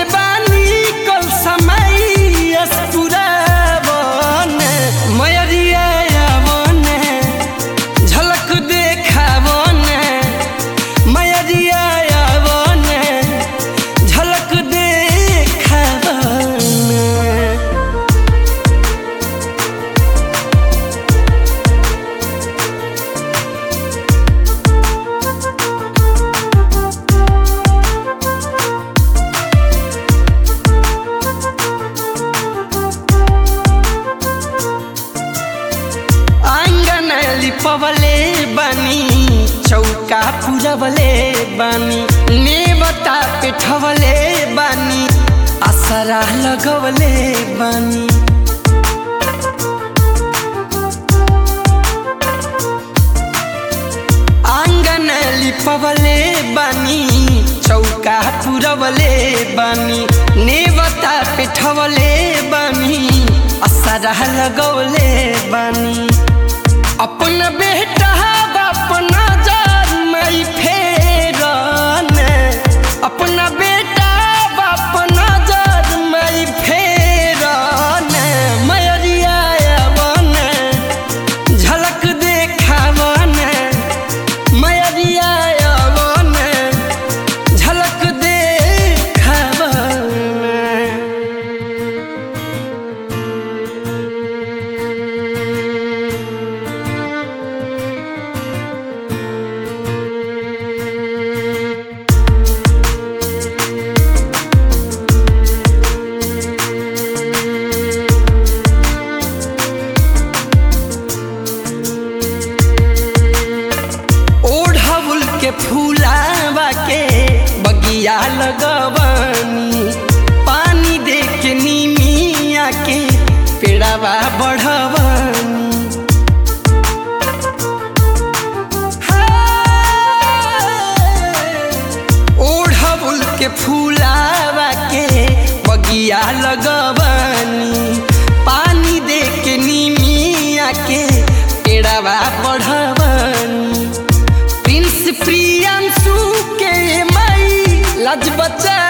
बानी कल समय अस्पुरावन मयरिया आवन झलक देखावन मयरिया आवन झलक देखावन। लिपवले बानी चौका पुरवले बानी नेवता पेठवले बानी आसरा लगवले बानी। आंगन लिपवले बानी चौका पुरवले बानी नेवता पेठवले बानी आसरा लगवले बानी। अपन बेटा बाप नजर मई फेरन अपना बेटा बाप नजर मई फेरन मयरिया आवन झलक देखावन मयरिया आवन झलक देखावन। के फूलावा के बगिया लगवनी पानी दे के नीमिया के पेड़ावा बढ़वनी। ओढ़बुल के फूलावा के बगिया लगवनी पानी दे के नीमिया के पेड़ावा बढ़वनी। प्रियांशु के माई लाज बचा